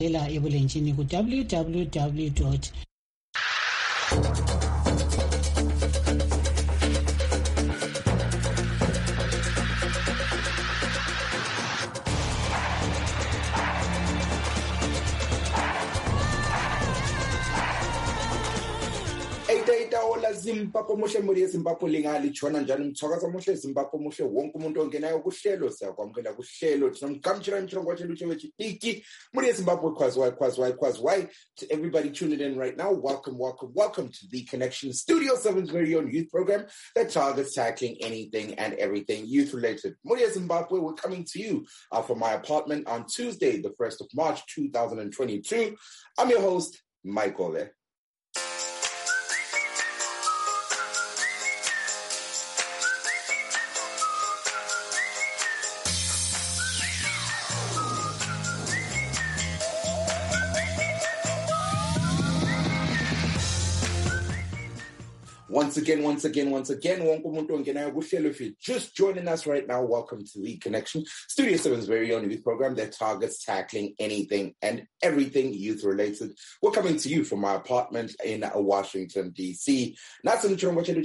ebulenjini ku www. Ola Zimbabwe muhle muri Zimbabwe lingali tshona njani mthakaza muhle Zimbabwe muhle wonke umuntu ongenayo kuhlelo siyakwamukela kuhlelo thinomgamjira imthongo wethu wechidiki muri Zimbabwe why to everybody tuning in right now. Welcome to the Connection Studio 7's very own youth program that targets tackling anything and everything youth related. Muri Zimbabwe, we're coming to you from my apartment on Tuesday the 1st of March 2022. I'm your host Mike Ole. Once again, wonke umuntu ongenayo kuhlelo. If you're just joining us right now, welcome to the Connection, Studio 7's very own youth program that targets tackling anything and everything youth related. We're coming to you from my apartment in Washington, D.C. Tonight on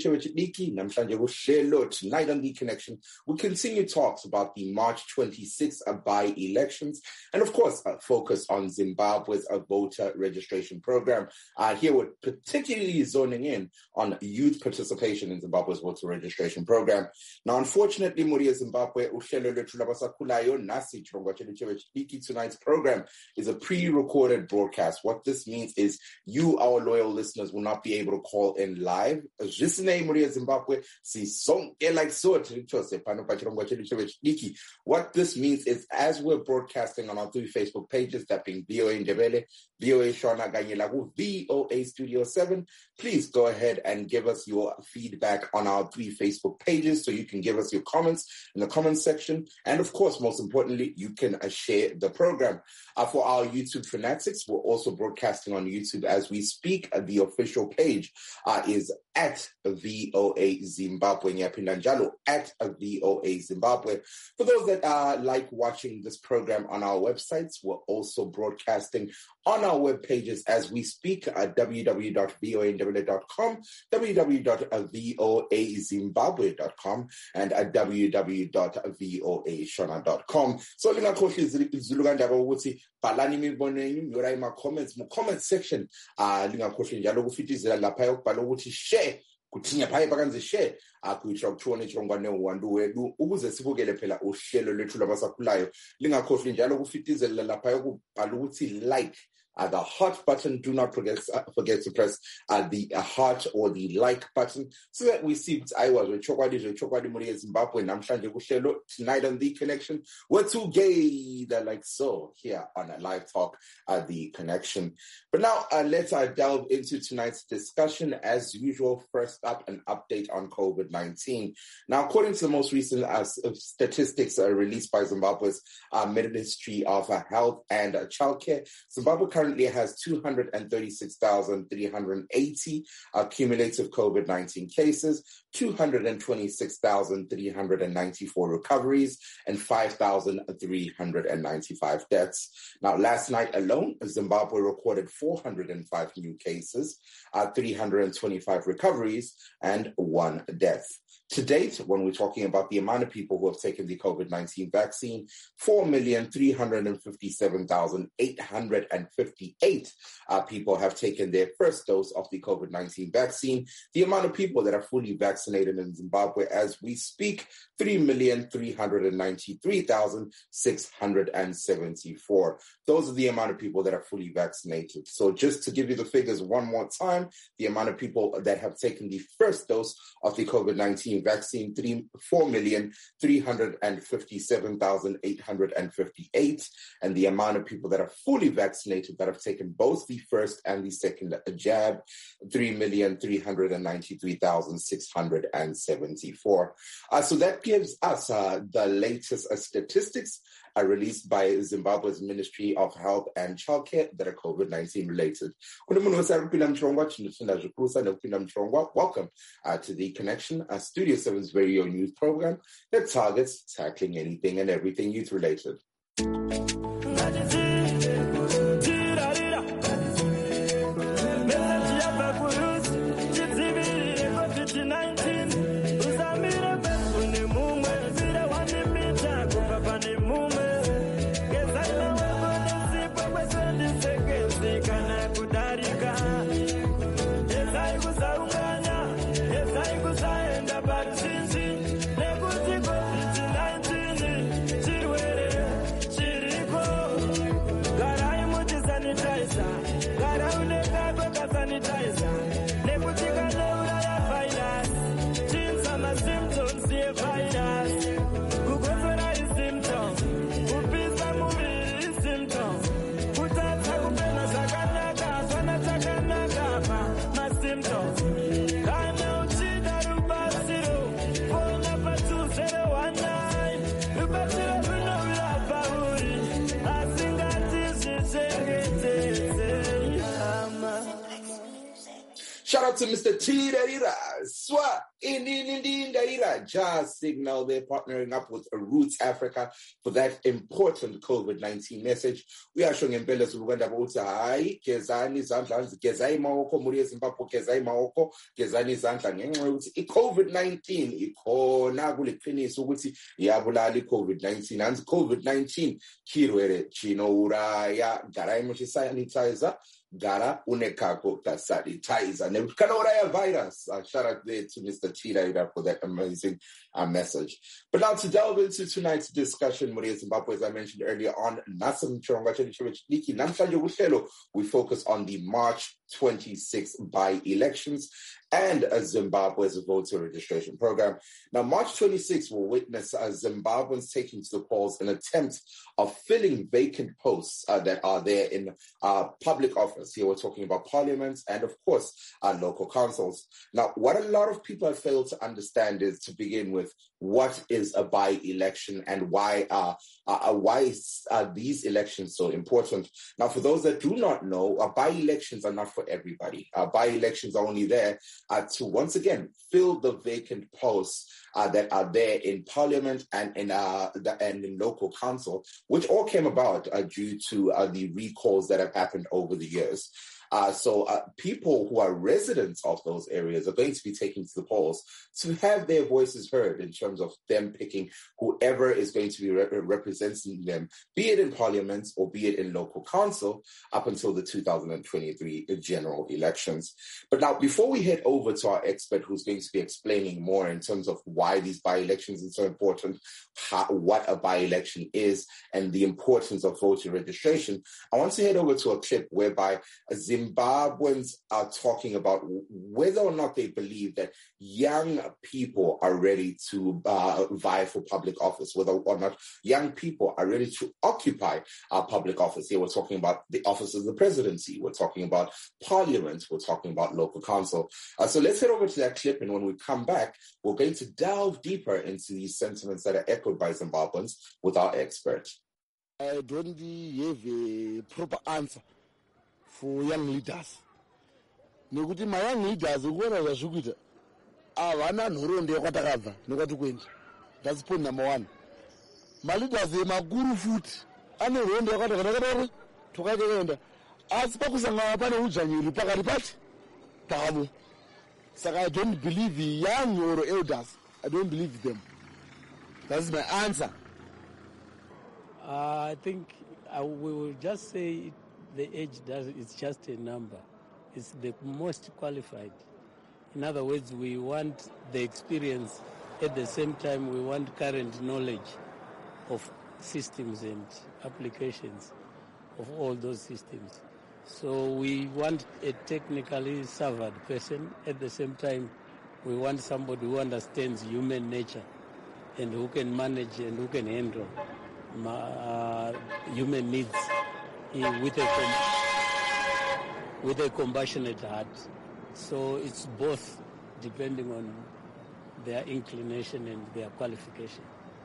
the Connection, we continue talks about the March 26th by-elections and, of course, focus on Zimbabwe's voter registration program. Here we're particularly zoning in on youth participation in Zimbabwe's voter registration program. Now, unfortunately, Muri Zimbabwe, tonight's program is a pre-recorded broadcast. What this means is you, our loyal listeners, will not be able to call in live. What this means is as we're broadcasting on our three Facebook pages, that being VOA Ndebele, VOA Shona Ganyelagu, VOA Studio 7, please go ahead and give us your feedback on our three Facebook pages so you can give us your comments in the comments section. And of course, most importantly, you can share the program. For our YouTube fanatics, we're also broadcasting on YouTube as we speak. The official page is at VOA Zimbabwe, at VOA Zimbabwe. For those that like watching this program on our websites, we're also broadcasting on our web pages as we speak at www.voaindebele.com, www.voazimbabwe.com, and at www.voashona.com. So bhalani imibono yenu, nyora ima-comments mu-comment section. Lingakhohlwi njalo ukufitizela lapha ukubhala ukuthi share, kuthinya phaya bakanze share, kuyisho ukuthona ichongwane uwandu wedu ukuze sibukele phela uhlelo lwethu labasakhulayo. Lingakhohlwi njalo ukufitizela lapha ukubhala ukuthi like. The heart button, do not forget to press the heart or the like button so that we see I was with Chokwadi Muri Zimbabwe namhlanje kuhlelo. Tonight on The Connection, we're together like so here on a live talk at The Connection. But now let's delve into tonight's discussion. As usual, first up, an update on COVID-19. Now, according to the most recent statistics released by Zimbabwe's Ministry of Health and Childcare, Zimbabwe currently has 236,380 cumulative COVID-19 cases, 226,394 recoveries, and 5,395 deaths. Now, last night alone, Zimbabwe recorded 405 new cases, 325 recoveries, and 1 death. To date, when we're talking about the amount of people who have taken the COVID-19 vaccine, 4,357,858 people have taken their first dose of the COVID-19 vaccine. The amount of people that are fully vaccinated in Zimbabwe as we speak, 3,393,674. Those are the amount of people that are fully vaccinated. So just to give you the figures one more time, the amount of people that have taken the first dose of the COVID-19 vaccine, 4,357,858, and the amount of people that are fully vaccinated that have taken both the first and the second jab, 3,393,674. So that gives us the latest statistics released by Zimbabwe's Ministry of Health and Childcare that are COVID-19 related. Welcome to The Connection, Studio 7's very own youth program that targets tackling anything and everything youth related. Shout out to Mr. T. Darira. Swa Darira. Just Signal. They're partnering up with Roots Africa for that important COVID-19 message. We are showing in Bella Zuluenda Bota. Hi, Gezani Zandla, Gezai Maoko, Muria Zimbabwe, Gezai Maoko, Gezani Zandla. COVID-19. Iko Naguli Clinics, Uguti, Yabulali COVID-19. And COVID-19. Kirwere, Chino Uraya, Garaimushi sanitizer. Gara unekako ka sanitizer. Nebukanora virus. Shout out there to Mr. Chida for that amazing message. But now to delve into tonight's discussion, Muria Zimbabwe, as I mentioned earlier on, we focus on the March 26 by-elections and Zimbabwe's voter registration program. Now, March 26 will witness Zimbabweans taking to the polls in an attempt of filling vacant posts that are there in public office. Here we're talking about parliaments and, of course, local councils. Now, what a lot of people have failed to understand is, to begin with, what is a by-election and why are these elections so important? Now, for those that do not know, by-elections are not for everybody. By-elections are only there to, once again, fill the vacant posts that are there in parliament and in local council, which all came about due to the recalls that have happened over the years. So people who are residents of those areas are going to be taking to the polls to have their voices heard in terms of them picking whoever is going to be representing them, be it in parliament or be it in local council, up until the 2023 general elections. But now, before we head over to our expert who's going to be explaining more in terms of why these by-elections are so important, what a by-election is, and the importance of voter registration, I want to head over to a clip whereby Zimbabweans are talking about whether or not they believe that young people are ready to vie for public office, whether or not young people are ready to occupy public office. Here we're talking about the office of the presidency, we're talking about parliament, we're talking about local council. So let's head over to that clip, and when we come back, we're going to delve deeper into these sentiments that are echoed by Zimbabweans with our expert. I don't have a proper answer for young leaders. Nekuti my young leaders ukona zvazvikuita avana nhoroondo yakwatakabva nekwati kuenda. That's point number one. My leaders emakuru futi ane nhoroondo yakwatakabva tokaenda asi pakusangana pane udzvanyiri pakati pati pavo. Saka I don't believe young or elders. I don't believe them. That's my answer. I think we will just say the age it's just a number. It's the most qualified. In other words, we want the experience. At the same time, we want current knowledge of systems and applications of all those systems. So we want a technically savvy person. At the same time, we want somebody who understands human nature and who can manage and who can handle human needs with a compassionate heart. So it's both, depending on their inclination and their qualification.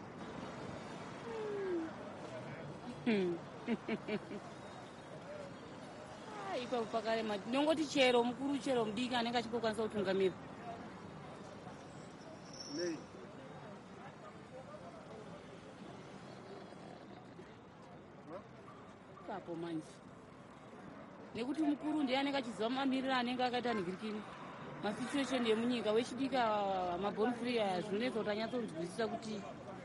Nekuti mukuru ndiye anenge achiziva mamiriro anenge akaita nigirikini masituation yemunyika wechibika mabone free zvinonetsa kuti anyatsonzwisisa kuti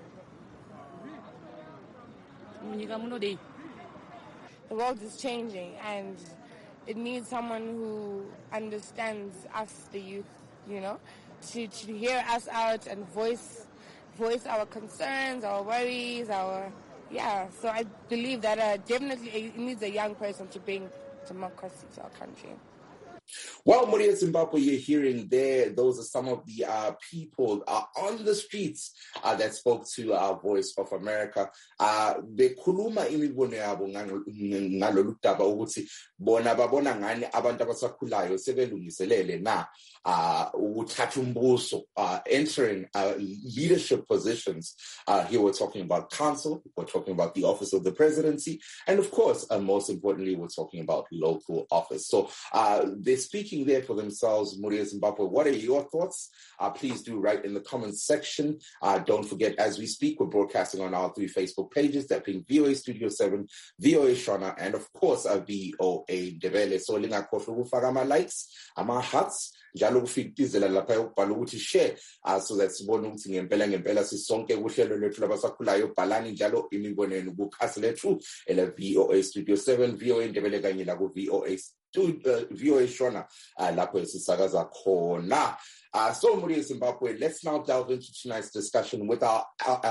munyika munodei. The world is changing and it needs someone who understands us, the youth, you know, to hear us out and voice our concerns, our worries, so I believe that definitely it needs a young person to bring democracy to our country. Well, Muria Zimbabwe, you're hearing there, those are some of the people on the streets that spoke to our Voice of America. Bekhuluma imibono yabo ngalolu daba ukuthi bona babona ngani abantu abasakhulayo sebelungiselele na ukuthatha umbuso, entering leadership positions. Here we're talking about council, we're talking about the office of the presidency, and of course, most importantly, we're talking about local office. So they're they're speaking there for themselves. Muria Zimbabwe, what are your thoughts? Please do write in the comments section. Don't forget, as we speak, we're broadcasting on our 3 Facebook pages, that being VOA Studio 7, VOA Shona, and of course, VOA Ndebele. So, lingakhohlwa ukufaka ama-likes, ama-hearts, njalo kufikizela lapha yokubhala ukuthi share, so that sibone ukuthi ngempela sisonke kuhlelo lwethu labasakhulayo. Bhalani njalo imibono yenu kukhasi lethu ele VOA Studio 7, VOA Ndebele kanye la ku VOA Shona lapho esisakaza khona. So, Muria Zimbabwe, let's now delve into tonight's discussion with our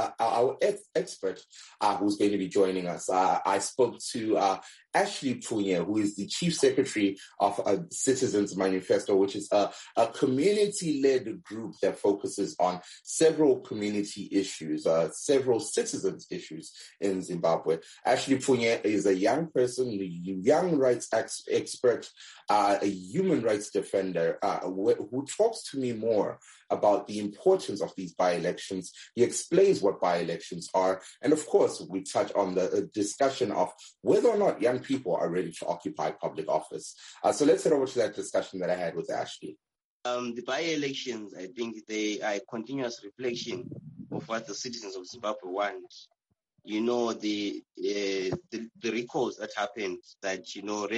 expert who's going to be joining us. I spoke to Ashley Pfunya, who is the Chief Secretary of Citizens Manifesto, which is a community-led group that focuses on several community issues, several citizens' issues in Zimbabwe. Ashley Pfunya is a young person, a young rights expert, a human rights defender, who talks to me more about the importance of these by-elections. He explains what by-elections are. And of course, we touch on the discussion of whether or not young people are ready to occupy public office. So let's head over to that discussion that I had with Ashley. The by-elections, I think they are a continuous reflection of what the citizens of Zimbabwe want. You know, the recalls that happened that,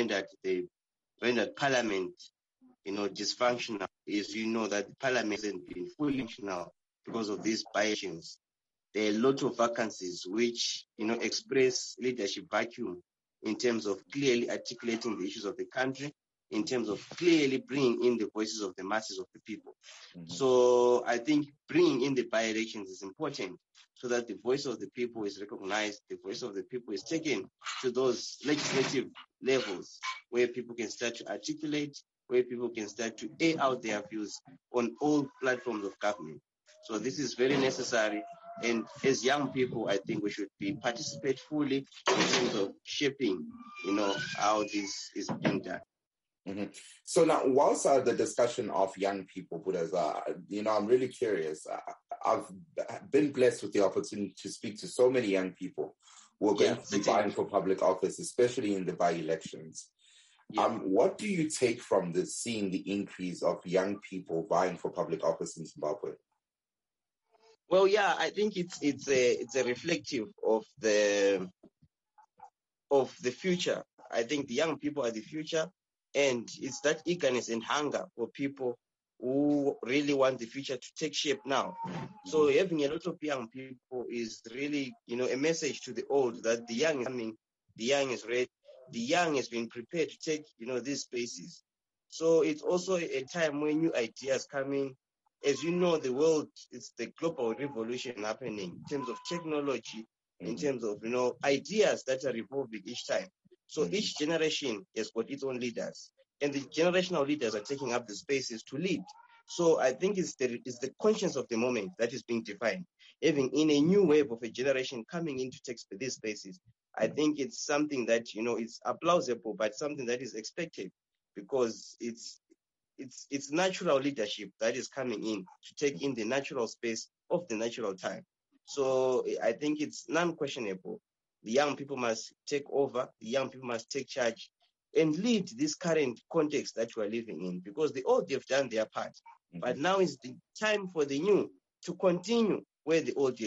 rendered Parliament, dysfunctional, is, that the Parliament hasn't been fully functional because of these by-elections. There are a lot of vacancies which, express leadership vacuum in terms of clearly articulating the issues of the country, in terms of clearly bringing in the voices of the masses of the people. Mm-hmm. So I think bringing in the by-elections is important so that the voice of the people is recognized, the voice of the people is taken to those legislative levels where people can start to articulate, where people can start to air out their views on all platforms of government. So this is very necessary. And as young people, I think we should participate fully in terms of shaping, how this is being done. Mm-hmm. So now, whilst the discussion of young people, I'm really curious. I've been blessed with the opportunity to speak to so many young people who are going to be vying for public office, especially in the by-elections. Yeah. What do you take from this, seeing the increase of young people vying for public office in Zimbabwe? Well, yeah, I think it's a reflective of the future. I think the young people are the future, and it's that eagerness and hunger for people who really want the future to take shape now. So having a lot of young people is really, a message to the old that the young is coming, the young is ready, the young has been prepared to take, these spaces. So it's also a time when new ideas come in. As you know, the world, it's the global revolution happening in terms of technology, in terms of, ideas that are evolving each time. So each generation has got its own leaders, and the generational leaders are taking up the spaces to lead. So I think it's the conscience of the moment that is being defined. Even in a new wave of a generation coming in to take these spaces, I think it's something that, it's applaudable, but something that is expected, because it's natural leadership that is coming in to take in the natural space of the natural time. So I think it's non-questionable. The young people must take over, the young people must take charge and lead this current context that we are living in, because the old, they've done their part. Mm-hmm. But now is the time for the new to continue where the old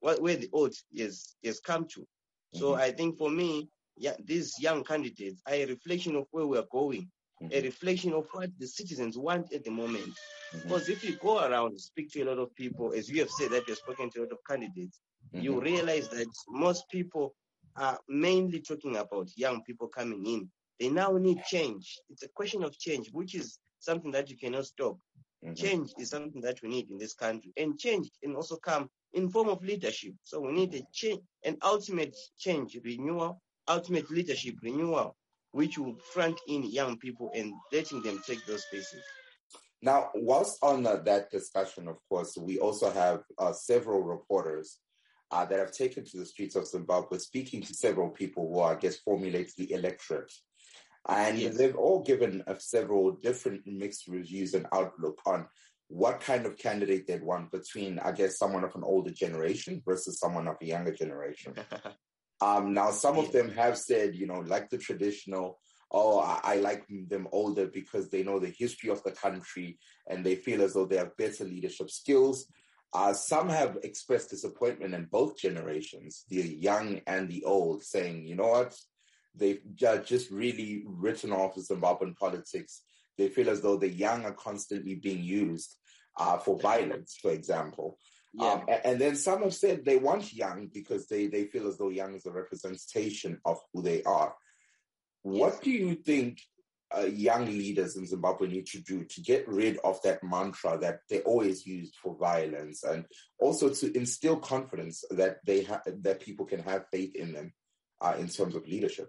has come to. Mm-hmm. So I think for me, these young candidates are a reflection of where we are going, a reflection of what the citizens want at the moment. Mm-hmm. Because if you go around and speak to a lot of people, as you have said that you've spoken to a lot of candidates, you realize that most people are mainly talking about young people coming in. They now need change. It's a question of change, which is something that you cannot stop. Mm-hmm. Change is something that we need in this country. And change can also come in form of leadership. So we need a change, an ultimate change, renewal, ultimate leadership renewal, which will front in young people and letting them take those spaces. Now, whilst on that discussion, of course, we also have several reporters that have taken to the streets of Zimbabwe, speaking to several people who, I guess, formulate the electorate. And they've all given several different mixed reviews and outlook on what kind of candidate they'd want between, I guess, someone of an older generation versus someone of a younger generation. Now, some of them have said, like the traditional oh, I like them older because they know the history of the country and they feel as though they have better leadership skills. Some have expressed disappointment in both generations, the young and the old, saying, you know what, they've just really written off Zimbabwean politics. They feel as though the young are constantly being used for violence, for example. Yeah. And then some have said they want young because they feel as though young is a representation of who they are. What do you think young leaders in Zimbabwe need to do to get rid of that mantra that they always used for violence, and also to instill confidence that that people can have faith in them in terms of leadership?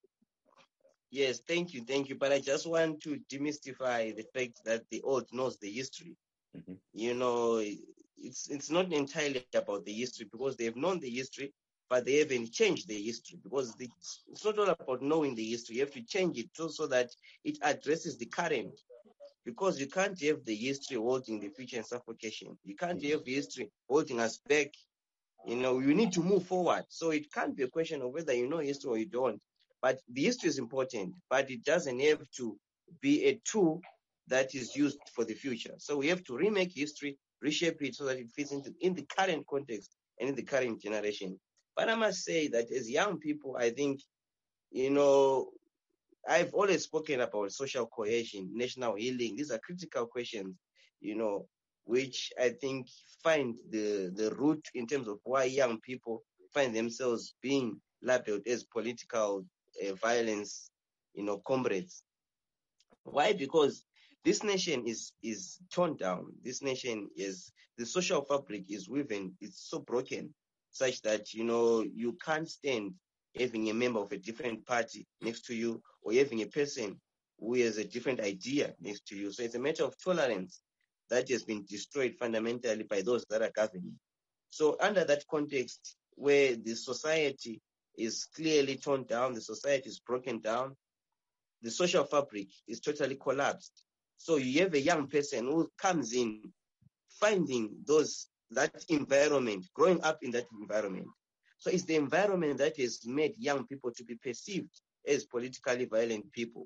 Yes, thank you. But I just want to demystify the fact that the old knows the history. Mm-hmm. You know, it's not entirely about the history, because they've known the history, but they haven't changed the history, because it's not all about knowing the history. You have to change it so that it addresses the current, because you can't have the history holding the future in suffocation. You can't have history holding us back. You know, you need to move forward. So it can't be a question of whether you know history or you don't. But the history is important, but it doesn't have to be a tool that is used for the future. So we have to remake history, reshape it so that it fits in the current context and in the current generation. But I must say that as young people, I think, you know, I've always spoken about social cohesion, national healing. These are critical questions, you know, which I think find the root in terms of why young people find themselves being labeled as political violence, you know, comrades. Why? Because this nation is torn down. This nation is, the social fabric is woven, it's so broken, such that, you know, you can't stand having a member of a different party next to you, or having a person who has a different idea next to you. So it's a matter of tolerance that has been destroyed fundamentally by those that are governing. So under that context, where the society is clearly torn down, the society is broken down, the social fabric is totally collapsed. So you have a young person who comes in, finding that environment, growing up in that environment. So it's the environment that has made young people to be perceived as politically violent people.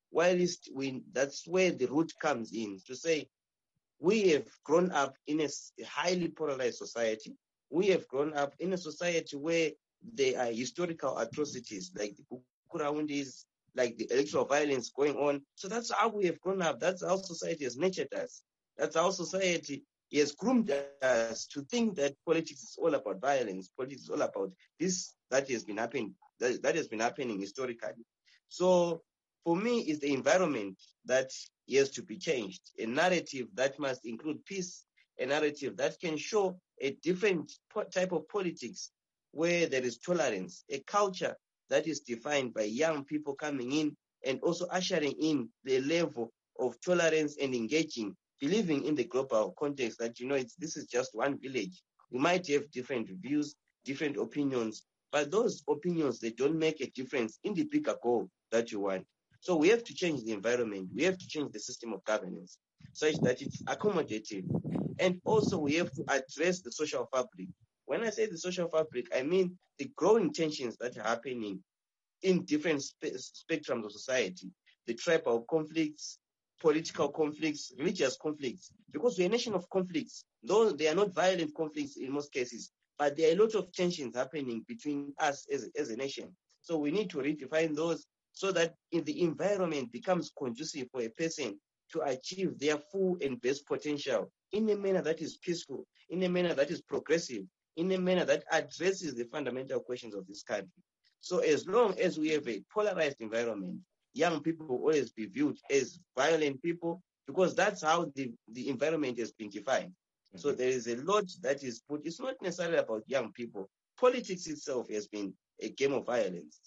That's where the root comes in, to say, we have grown up in a highly polarized society. We have grown up in a society where there are historical atrocities like the Bukurawundis, like the electoral violence going on. So that's how we have grown up. That's how society has nurtured us. That's how society has groomed us to think that politics is all about violence. Politics is all about this that has been happening, that has been happening historically. So for me, it's the environment that has to be changed. A narrative that must include peace, a narrative that can show a different type of politics where there is tolerance, a culture that is defined by young people coming in and also ushering in the level of tolerance and engaging, believing in the global context that, you know, this is just one village. We might have different views, different opinions, but those opinions, they don't make a difference in the bigger goal that you want. So we have to change the environment. We have to change the system of governance such that it's accommodative. And also we have to address the social fabric. When I say the social fabric, I mean the growing tensions that are happening in different spectrums of society, the tribal conflicts, political conflicts, religious conflicts, because we're a nation of conflicts. Though they are not violent conflicts in most cases, but there are a lot of tensions happening between us as a nation. So we need to redefine those so that if the environment becomes conducive for a person to achieve their full and best potential in a manner that is peaceful, in a manner that is progressive, in a manner that addresses the fundamental questions of this country. So as long as we have a polarized environment, young people will always be viewed as violent people, because that's how the environment has been defined. Mm-hmm. So there is a lot that is put. It's not necessarily about young people. Politics itself has been a game of violence.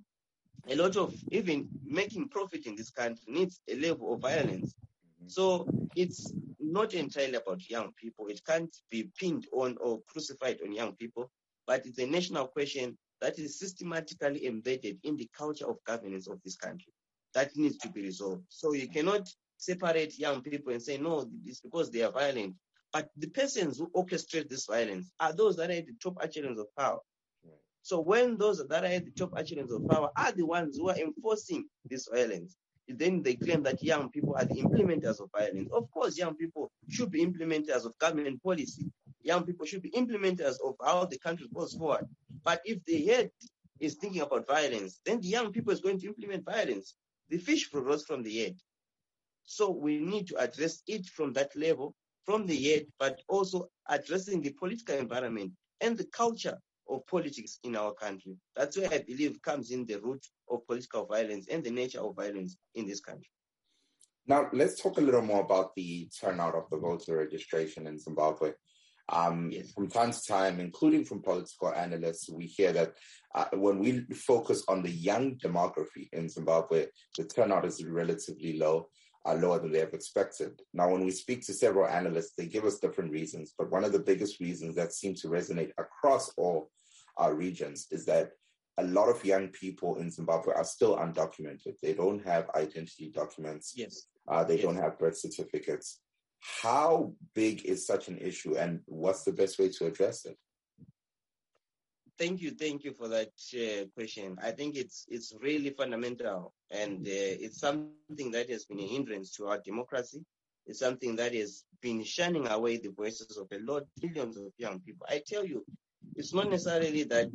A lot of even making profit in this country needs a level of violence. Mm-hmm. So it's not entirely about young people. It can't be pinned on or crucified on young people, but it's a national question that is systematically embedded in the culture of governance of this country that needs to be resolved. So you cannot separate young people and say, no, it's because they are violent. But the persons who orchestrate this violence are those that are at the top echelons of power. Right. So when those that are at the top echelons of power are the ones who are enforcing this violence, then they claim that young people are the implementers of violence. Of course, young people should be implementers of government policy. Young people should be implementers of how the country goes forward. But if the head is thinking about violence, then the young people is going to implement violence. The fish rose from the head. So we need to address it from that level, from the head, but also addressing the political environment and the culture of politics in our country. That's where I believe comes in the root of political violence and the nature of violence in this country. Now, let's talk a little more about the turnout of the voter registration in Zimbabwe. Yes. From time to time, including from political analysts, we hear that when we focus on the young demography in Zimbabwe, the turnout is relatively low, lower than they have expected. Now, when we speak to several analysts, they give us different reasons, but one of the biggest reasons that seem to resonate across all our regions is that a lot of young people in Zimbabwe are still undocumented. They don't have identity documents. Yes. They don't have birth certificates. How big is such an issue, and what's the best way to address it? Thank you for that question. I think it's really fundamental, and it's something that has been a hindrance to our democracy. It's something that has been shining away the voices of millions of young people. I tell you, it's not necessarily that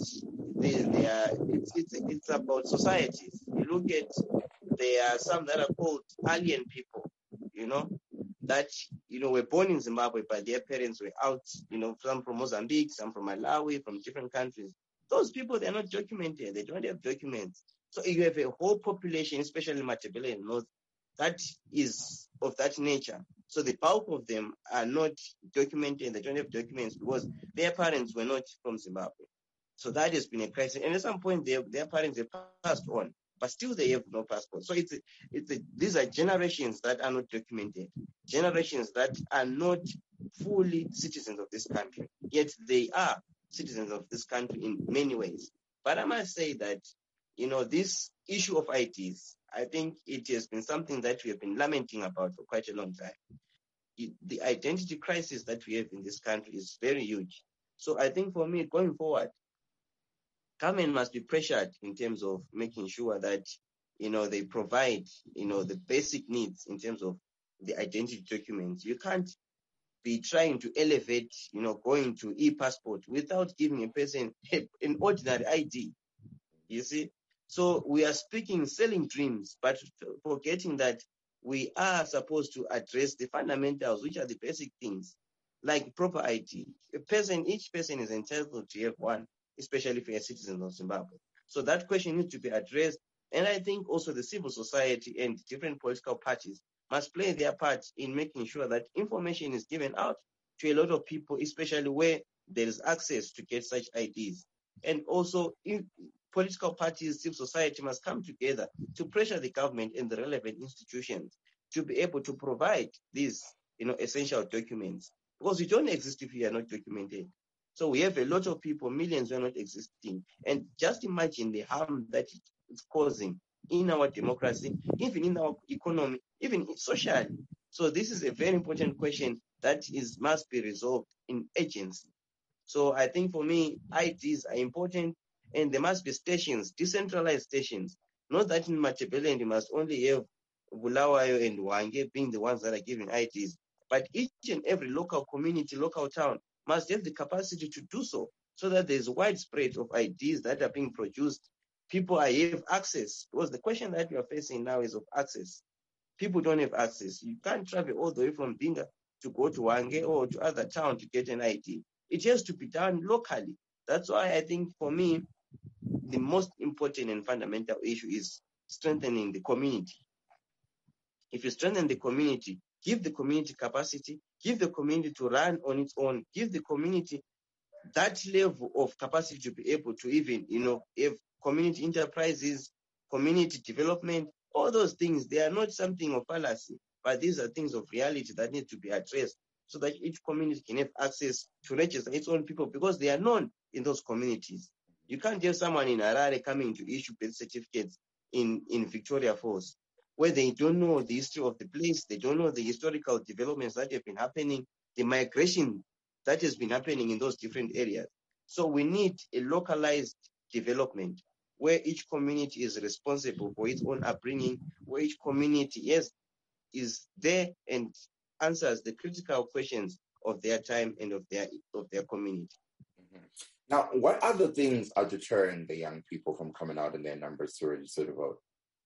it's about societies. You look at, there are some that are called alien people, that were born in Zimbabwe, but their parents were out, some from Mozambique, some from Malawi, from different countries. Those people, they're not documented. They don't have documents. So you have a whole population, especially Matabele and North, that is of that nature. So the bulk of them are not documented. They don't have documents because their parents were not from Zimbabwe. So that has been a crisis. And at some point, their parents have passed on, but still they have no passport. So these are generations that are not documented, generations that are not fully citizens of this country, yet they are citizens of this country in many ways. But I must say that, this issue of IDs, I think it has been something that we have been lamenting about for quite a long time. The identity crisis that we have in this country is very huge. So I think for me, going forward, government must be pressured in terms of making sure that, they provide, the basic needs in terms of the identity documents. You can't be trying to elevate, going to e-passport without giving a person an ordinary ID. You see? So we are selling dreams, but forgetting that we are supposed to address the fundamentals, which are the basic things, like proper ID. Each person is entitled to have one, especially if you're a citizen of Zimbabwe. So that question needs to be addressed. And I think also the civil society and different political parties must play their part in making sure that information is given out to a lot of people, especially where there is access to get such IDs. And also, political parties, civil society must come together to pressure the government and the relevant institutions to be able to provide these, essential documents. Because you don't exist if you are not documented. So we have a lot of people, millions who are not existing. And just imagine the harm that it's causing in our democracy, even in our economy, even socially. So this is a very important question that must be resolved in urgency. So I think for me, IDs are important, and there must be stations, decentralized stations. Not that in Matabele you must only have Bulawayo and Wange being the ones that are giving IDs, but each and every local community, local town must have the capacity to do so that there's widespread of IDs that are being produced. People have access, because the question that we are facing now is of access. People don't have access. You can't travel all the way from Binga to go to Wange or to other town to get an ID. It has to be done locally. That's why I think for me, the most important and fundamental issue is strengthening the community. If you strengthen the community, give the community capacity, give the community to run on its own, give the community that level of capacity to be able to even, have community enterprises, community development, all those things, they are not something of fallacy, but these are things of reality that need to be addressed so that each community can have access to register its own people, because they are known in those communities. You can't have someone in Harare coming to issue birth certificates in Victoria Falls, where they don't know the history of the place, they don't know the historical developments that have been happening, the migration that has been happening in those different areas. So we need a localized development, where each community is responsible for its own upbringing, where each community is there and answers the critical questions of their time and of their community. Now, what other things are deterring the young people from coming out in their numbers to register to vote?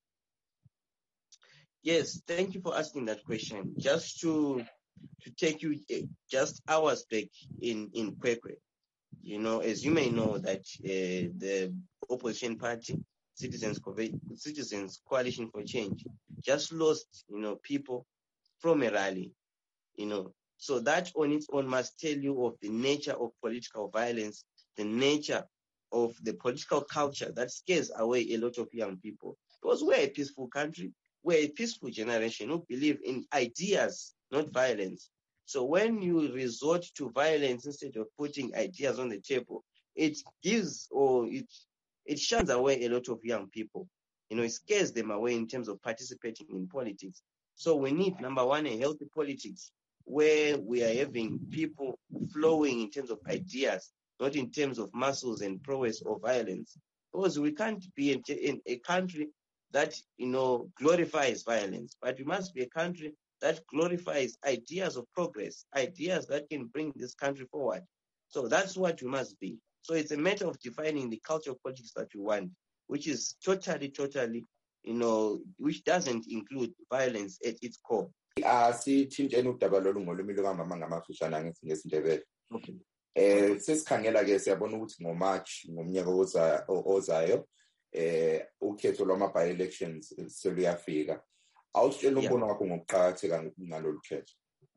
Yes, thank you for asking that question. Just to take you just hours back in Kwekwe, as you may know that the opposition party, Citizens Coalition for Change, just lost, people from a rally, So that on its own must tell you of the nature of political violence, the nature of the political culture that scares away a lot of young people. Because we're a peaceful country, we're a peaceful generation who believe in ideas, not violence. So when you resort to violence instead of putting ideas on the table, it gives or it shuns away a lot of young people. It scares them away in terms of participating in politics. So we need, number one, a healthy politics where we are having people flowing in terms of ideas, not in terms of muscles and prowess or violence. Because we can't be in a country that, glorifies violence, but we must be a country that glorifies ideas of progress, ideas that can bring this country forward. So that's what we must be. So it's a matter of defining the culture of politics that we want, which is totally, which doesn't include violence at its core. Sithintshene udaba lolu ngolimi lukamama ngamafishane ngesindebele. Okay. Sesikhangela ke siyabona ukuthi ngoMarch ngomnyaka ozayo ukhetho lwama-by-elections seluyafika. Awusitshela umbono wakho ngokuqakatheka ngalolu khetho.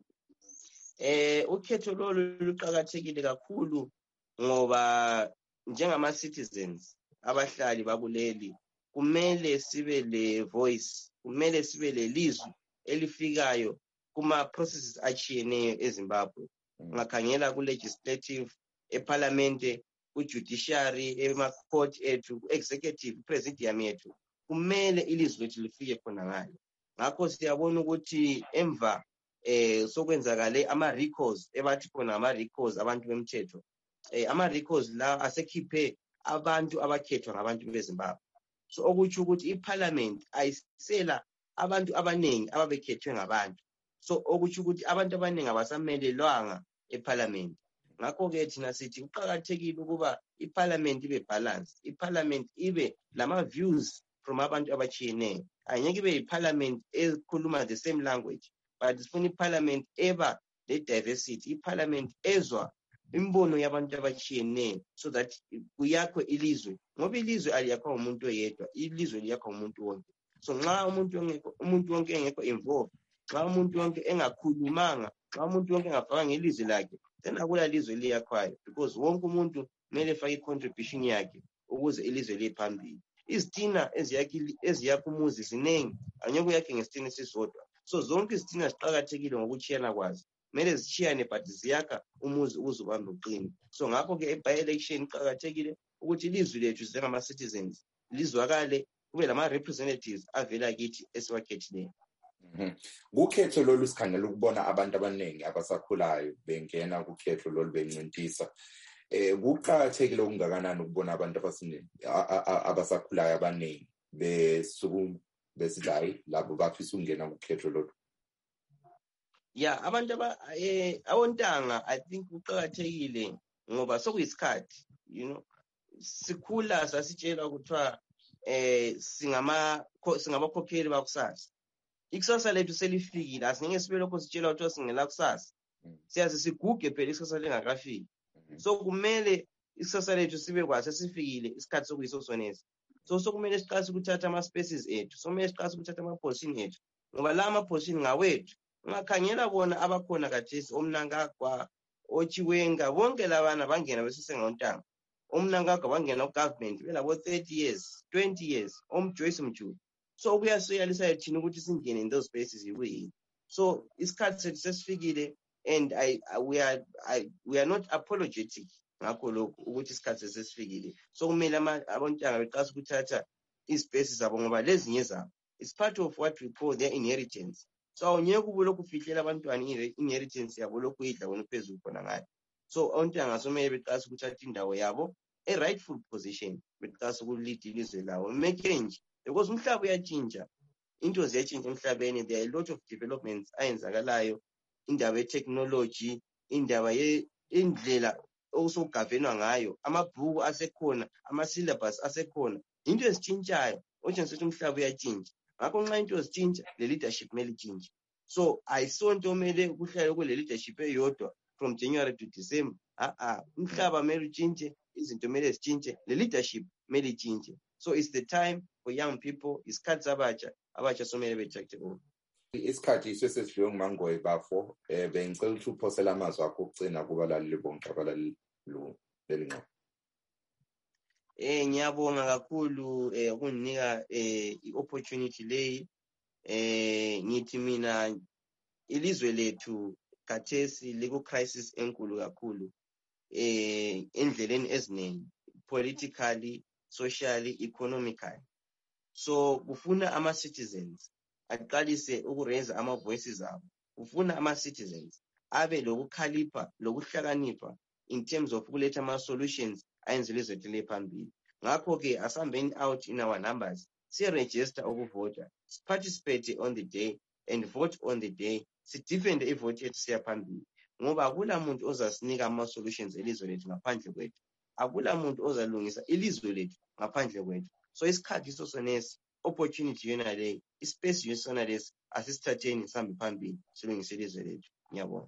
Ukhetho lolu luqakathekile kakhulu ngoba njengama-citizens abahlali bakuleli kumele sibe le voice, kumele sibe le lizwi elifikayo kuma-processes achiyeneyo eZimbabwe. Ungakhangela ku-legislative, eparlamente, ku-judiciary, ema-court ethu, executive, presidium yethu. Kumele ilizwi lethu lifike khona ngalo. Ngakho siyabona ukuthi emva sokwenzakale ama-recalls, ebathi khona ama-recalls abantu bemthetho. Ama-recalls la asekhiphe abantu abakhethwa ngabantu beZimbabwe. So okutsho ukuthi iparliament ayisela abantu abaningi ababekhethwe ngabantu. So okutsho ukuthi abantu abaningi abasamelelwanga eparliament. Ngakho-ke thina sithi kuqakathekile ukuba iparliament ibe balance, iparliament ibe lama-views from abantu abachiyeneyo. Angeke ibe iparliament ekhuluma the same language, but sifuna iparliament eba le-diversity, iparliament ezwa imbono yabantu abachiyeneyo, so that kuyakhwe ilizwe. Ngoba ilizwe aliyakho umuntu oyedwa, ilizwe liyakho umuntu wonke. So nxa umuntu wonke engekho involved, nxa umuntu wonke engakhulumanga, nxa umuntu wonke engafakanga ilizwi lakhe, then akula lizwe liyakhwayo, because wonke umuntu kumele fake i-contribution yakhe ukuze ilizwe liye phambili. Izitina eziyakha umuzi zinengi, angeke uyakhe ngesitina esisodwa. So zonke izitina ziqakathekile ngokuchiyana kwazo. Kumele zichiyane but ziyakha umuzi ukuze ubambe uqine. So ngakho-ke by-election iqakathekile ukuthi ilizwi lethu njengama-citizens lizwakale, kube lama-representatives avela kithi esiwakhethileyo. Kukhetho lolu sikhangela ukubona abantu abaningi abasakhulayo bengena kukhetho lolu bencintisa. Kuqakathekile okungakanani ukubona abantu abasakhulayo abaningi besithi hayi labo bafisa ukungena kukhetho lolu? Yeah, abantu abontanga, I think kuqakathekile ngoba sokuyisikhathi, sikhula sasitshela ukuthiwa singabakhokheli bakusasa. Ikusasa lethu selifikile, asingeke sibe lokho sitshela ukuthiwa singela kusasa. Siyazi siguge phela ikusasa lingakafiki. So kumele ikusasa lethu sibe kwathi sesifikile isikhathi sokuyiso sonesi. So sokumele siqase ukuthatha ama-spaces ethu, sokumele siqase ukuthatha ama-position ethu, ngoba la ama-position ngawethu. Ungakhangela bona abakhona khathesi, oMnangagwa, oChiwenga, bonke labana bangena besesengontanga. oMnangagwa bangena ku-government belabo 30 years, 20 years, Joyce Mjuba. So kuyasiyalisa thina ukuthi singene in those spaces yikuyini. So isikhathi sethu sesifikile, and we are not apologetic ngakho lokho ukuthi isikhathi sesifikile. So kumele abontanga beqasa ukuthatha izispaces zabo ngoba lezi ngezabo. It's part of what we call their inheritance. So awunyeke ubulokhu ufihlela abantwana inheritance yabo lokhu idla wena phezulu khona ngayo. So ontanga somele beqasa ukuthatha indawo yabo a rightful position with regards to lead ilizwe lawo make-nje because umhlaba uyachinja, into ziyachinja emhlabeni. There are a lot of developments ayenzakalayo, indaba ye-technology, indaba indlela osogavenwa ngayo, amabhuku asekhona, ama-syllabus asekhona, into ezitshintshayo otshengisela ukuthi umhlaba uyachinja. Ngakho nxa into zitshintsha, le leadership kumele itshintshe. So ayisonto kumele kuhlale kule leadership eyodwa from January to December. Umhlaba kumele utshintshe, izinto kumele zitshintshe, le leadership kumele itshintshe. So it's the time for young people, isikhathi abatsha somele be-take over. Isikhathi sesidliwe nguMangoyi Bafo, bengicela ukuthi uphosele amazwi akho okugcina kubalaleli bonke abalaleli leli nqobo. Ngiyabonga kakhulu ukunginika i-opportunity leyi. Ngithi mina ilizwe lethu khathesi liku-crisis enkulu kakhulu endleleni eziningi, politically, socially, economically. So kufuna ama-citizens aqalise ukuraise ama-voices abo. Kufuna ama-citizens abe lokukhalipha, lokuhlakanipha in terms of ukuletha ama-solutions ayenze ilizwe lethu liye phambili. Ngakho-ke asambeni out in our numbers, siregister ukuvota, participate on the day and vote on the day, sidefende ivote yethu siya phambili. Ngoba akula muntu ozasinika ama-solutions elizwe lethu ngaphandle kwethu. Akula muntu ozalungisa ilizwe lethu ngaphandle kwethu. So isikhathi sosonesi, opportunity yona leyi, ispace yona lesi, asisithatheni sihambe phambili silungise ilizwe lethu. Ngiyabonga.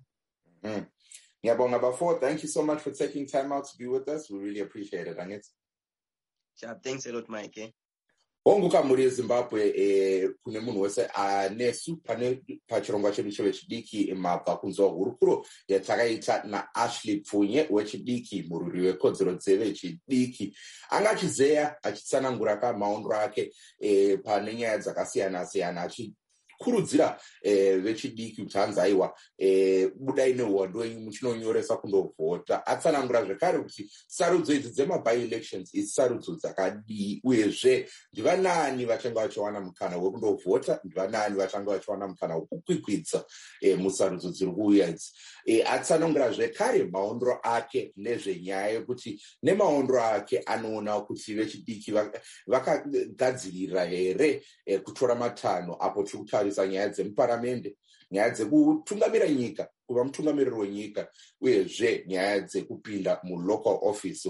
Ngiyabonga Bafo. Thank you so much for taking time out to be with us. We really appreciate it, Angit. Sure, thanks a lot, Mike. Ongukamuri eZimbabwe kune munhu wese anesu pane pachirongwa chedu chevechidiki mabva kunzwa hurukuro yatakaita naAshley Pfunye wechidiki, mururi wekodzero dzevechidiki. Anga achizeya achitsanangura maondro ake pane nyaya dzakasiyana siyana, kurudzira vechidiki kuti hanzi aiwa budai neuwandu wenyu muchinonyoresa kundovhota. Atsanangura zvekare kuti sarudzo idzi dzema-by-elections isarudzo dzakadii, uyezve ndivanani vachange vachiwana mukana wekundovhota, ndivanani vachange vachiwana mukana wekukwikwidza musarudzo dziri kuuya idzi. Atsanangura zvekare maondro ake nezvenyaya yekuti nemaondro ake anoona kuti vechidiki vakagadzirira here kutora matanho apo tiri kutarisa nyaya dzemuparamende, nyaya dzekutungamira nyika, kuva mutungamiriri wenyika, uyezve nyaya dzekupinda mulocal office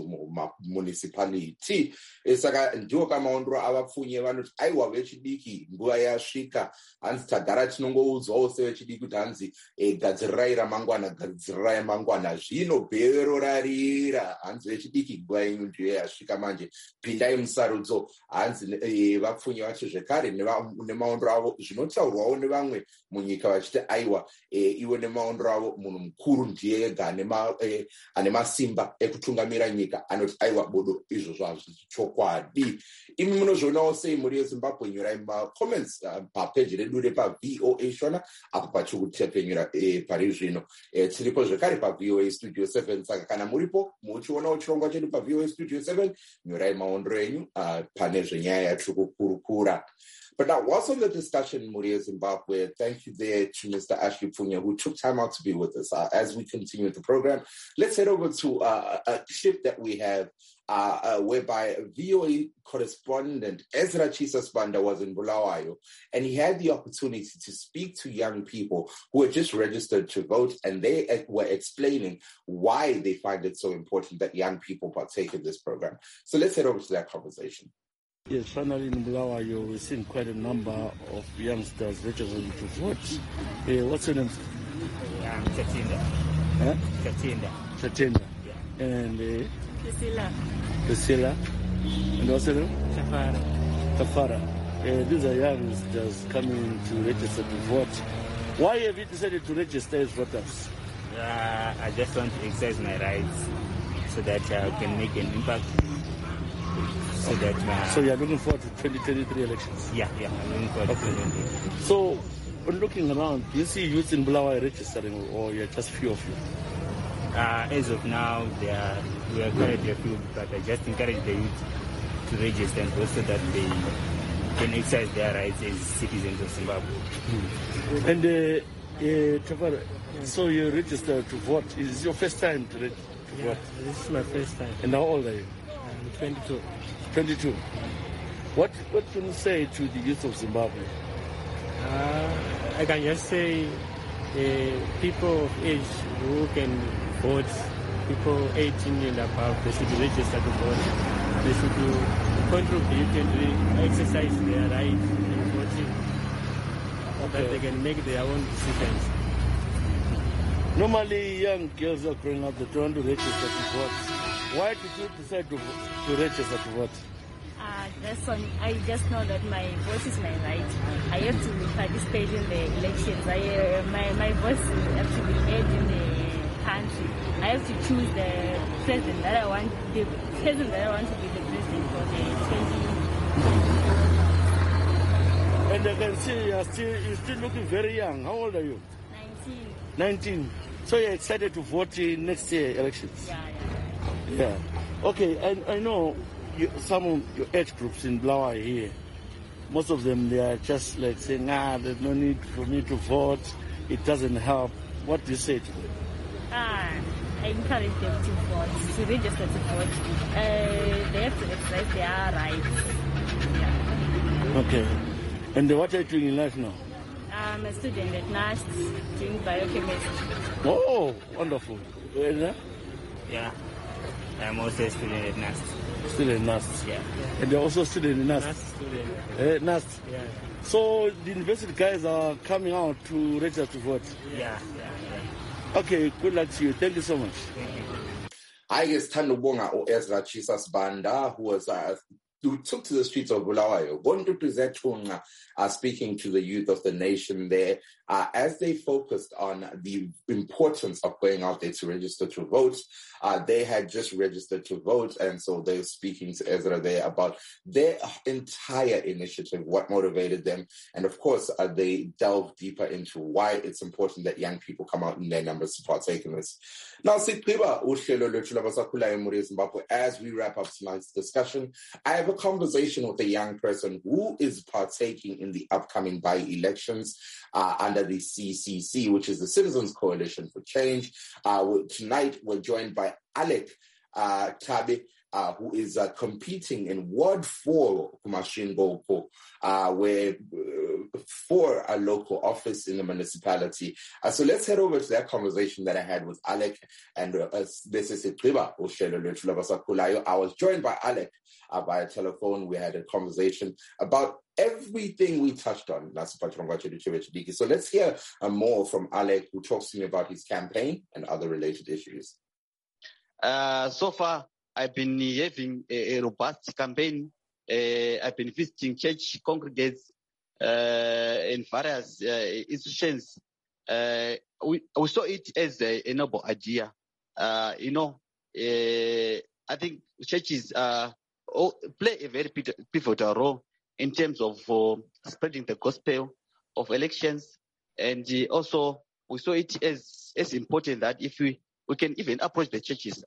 municipality. Saka ndiwo kamaondro avapfunye vanoti aiwa vechidiki nguva yasvika, hanzi tagara tinongoudzwawo sevechidiki kuti hanzi gadzirirai ramangwana, gadzirirai mangwana. Zvino bhero rarira, hanzi vechidiki nguva yenyu ndiyo yasvika manje, pindai musarudzo. Hanzi vapfunye vacho zvekare nemaondro avo zvinotaurwawo nevamwe munyika vachiti aiwa iwe nemaondro avo munhu mukuru ndiye ega ane masimba ekutungamira nyika anoti aiwa bodo izvozvo hazvisi chokwadi. Imi munozvionawo sei muri yeZimbabwe? Nyorai macomments papeji redu repaVOA shona apo pachiri kutepfenyura pari zvino. Tiripo zvekare paVOA Studio 7, saka kana muripo muchionawo chirongwa chedu paVOA Studio 7 nyorai maondro enyu pane zvenyaya yatiri kukurukura. But now, what's on the discussion, Muri Zimbabwe? Thank you there to Mr. Ashley Pfunye, who took time out to be with us. As we continue the program, let's head over to a clip that we have whereby VOA correspondent Ezra Chisasbanda was in Bulawayo, and he had the opportunity to speak to young people who had just registered to vote, and they were explaining why they find it so important that young people partake in this program. So let's head over to that conversation. Yes, finally in Bulawayo, we've seen quite a number of youngsters registering to vote. What's your name? I'm Katinda. Huh? Katinda. Yeah. And Priscilla. And what's your name? Kafara. These are youngsters coming to register to vote. Why have you decided to register as voters? I just want to exercise my rights so that I can make an impact. So you're looking forward to 2023 elections? Yeah, I'm looking forward to 2023. So, when looking around, do you see youth in Bulawayo registering, or you're just few of you? As of now, we are currently a few, but I just encourage the youth to register and also that they can exercise their rights as citizens of Zimbabwe. And, Tafara, so you registered to vote. Is this your first time to vote? This is my first time. And how old are you? 22. 22. What can you say to the youth of Zimbabwe? I can just say people of age who can vote, people 18 and above, they should register to vote. They should contribute and exercise their right in voting so that they can make their own decisions. Normally, young girls are growing up, they don't want to register to vote. Why did you decide to register to vote? I just know that my vote is my right. I have to participate in the elections. My voice has to be made in the country. I have to choose the president that I want, the president that I want to be the president for the 20. And I can see you're still looking very young. How old are you? 19. So you're excited to vote in next year elections? Yeah. Okay, and I know some of your age groups in Blawa here, most of them, they are just like saying, there's no need for me to vote. It doesn't help. What do you say to them? I encourage them to vote, to register to vote. They have to exercise their rights. Yeah. Okay. And what are you doing in life now? I'm a student at NAST doing biochemistry. Oh, wonderful. Yeah. I'm also a student at NAST. Student in NAST? Yeah. And you're also a student in NAST? NAST student. NAST? Yeah. So the university guys are coming out to register to vote? Yeah. Okay, good luck to you. Thank you so much. I guess Tandubonga or Ezra Chisas Banda, who took to the streets of Bulawayo, speaking to the youth of the nation there, as they focused on the importance of going out there to register to vote. They had just registered to vote, and so they were speaking to Ezra there about their entire initiative, what motivated them, and of course, they delved deeper into why it's important that young people come out in their numbers to partake in this. Now, as we wrap up tonight's discussion, I have a conversation with a young person who is partaking in the upcoming by-elections under the CCC, which is the Citizens Coalition for Change. Tonight, we're joined by Alec Tabe, who is competing in Ward 4 Kumashingopo, where for a local office in the municipality. So let's head over to that conversation that I had with Alec. And this is Itriba. I was joined by Alec via telephone. We had a conversation about everything we touched on. So let's hear more from Alec, who talks to me about his campaign and other related issues. So far, I've been having a robust campaign. I've been visiting church congregates in various institutions. We saw it as a noble idea. I think churches play a very pivotal role in terms of spreading the gospel of elections. And also, we saw it as important that if we can even approach the churches,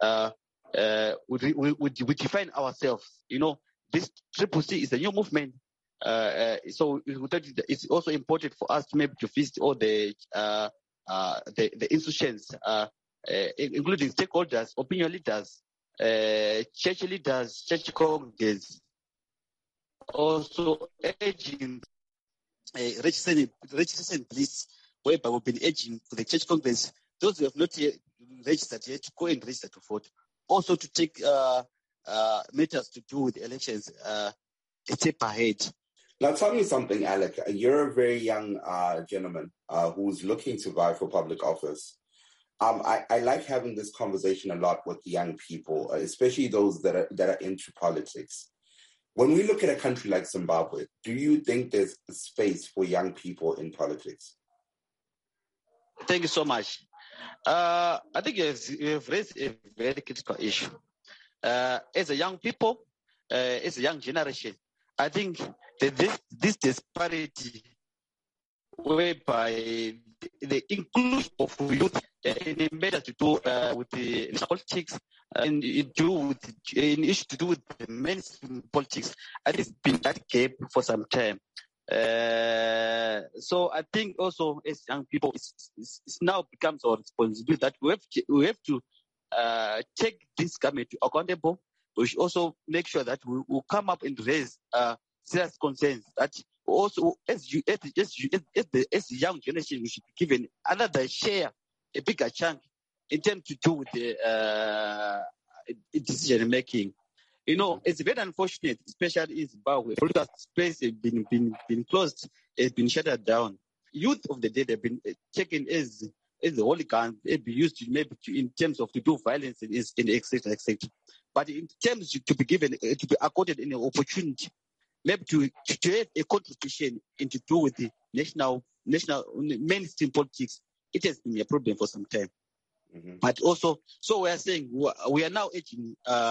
we define ourselves. This Triple C is a new movement. So it's also important for us to maybe to visit all the institutions, including stakeholders, opinion leaders, church leaders, church congregates, also urging registration lists, whereby we've been urging for the church congregates, those who have not yet registered yet, to go and register to vote. Also to take matters to do with the elections a step ahead. Now, tell me something, Alec. You're a very young gentleman who's looking to vie for public office. I like having this conversation a lot with young people, especially those that are into politics. When we look at a country like Zimbabwe, do you think there's space for young people in politics? Thank you so much. I think you have raised a very critical issue. As a young people, as a young generation, I think that this disparity whereby the inclusion of youth in matters to do with the politics and in issues to do with the mainstream politics, I think it's been that gap for some time. So I think also as young people, it's now becomes our responsibility that we have to take this government accountable we should also make sure that we will come up and raise serious concerns that also as the young generation, we should be given another share, a bigger chunk in terms to do with the decision making. It's very unfortunate, especially in Zimbabwe. Political space has been closed, has been shut down. Youth of the day have been taken as the hooligans, they've been used in terms of to do violence in etc. But in terms to be given, to be accorded an opportunity, maybe to have a contribution in to do with the national mainstream politics, it has been a problem for some time. Mm-hmm. But also, so we are saying we are now urging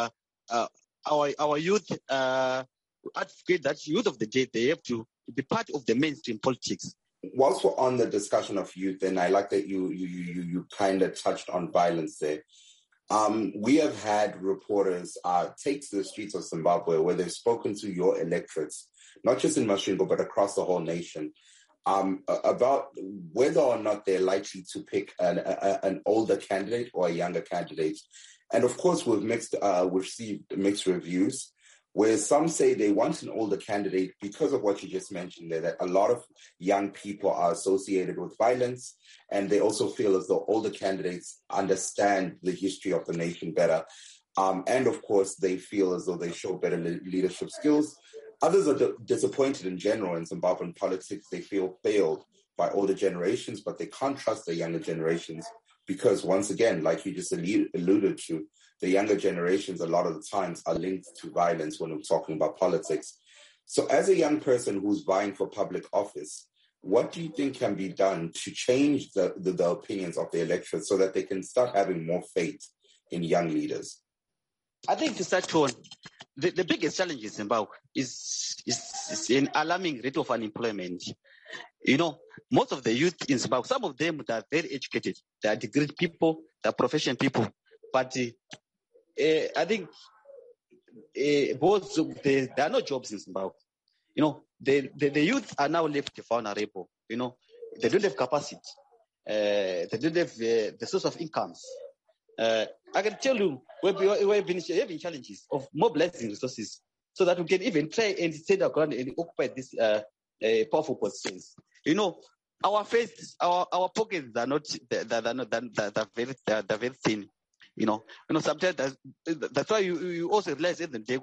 our youth, advocate that youth of the day, they have to be part of the mainstream politics. Whilst we're on the discussion of youth, and I like that you kind of touched on violence there. We have had reporters take to the streets of Zimbabwe where they've spoken to your electorates, not just in Masvingo, but across the whole nation, about whether or not they're likely to pick an older candidate or a younger candidate. And of course, we've received mixed reviews, where some say they want an older candidate because of what you just mentioned there, that a lot of young people are associated with violence, and they also feel as though older candidates understand the history of the nation better. And of course, they feel as though they show better leadership skills. Others are disappointed in general in Zimbabwean politics. They feel failed by older generations, but they can't trust the younger generations because, once again, like you just alluded to, the younger generations a lot of the times are linked to violence when we're talking about politics. So as a young person who's vying for public office, what do you think can be done to change the opinions of the electorate so that they can start having more faith in young leaders? I think to start on, the biggest challenge in Zimbabwe is an alarming rate of unemployment. Most of the youth in Zimbabwe, some of them are very educated. They are degree people, they are professional people. But I think there are no jobs in Zimbabwe. The youth are now left vulnerable. They don't have capacity. They don't have the source of incomes. I can tell you, we've been having challenges of mobilizing resources so that we can even try and stand our ground and occupy these powerful positions. Our pockets are not they're very thin. Sometimes that's why you also realize at the day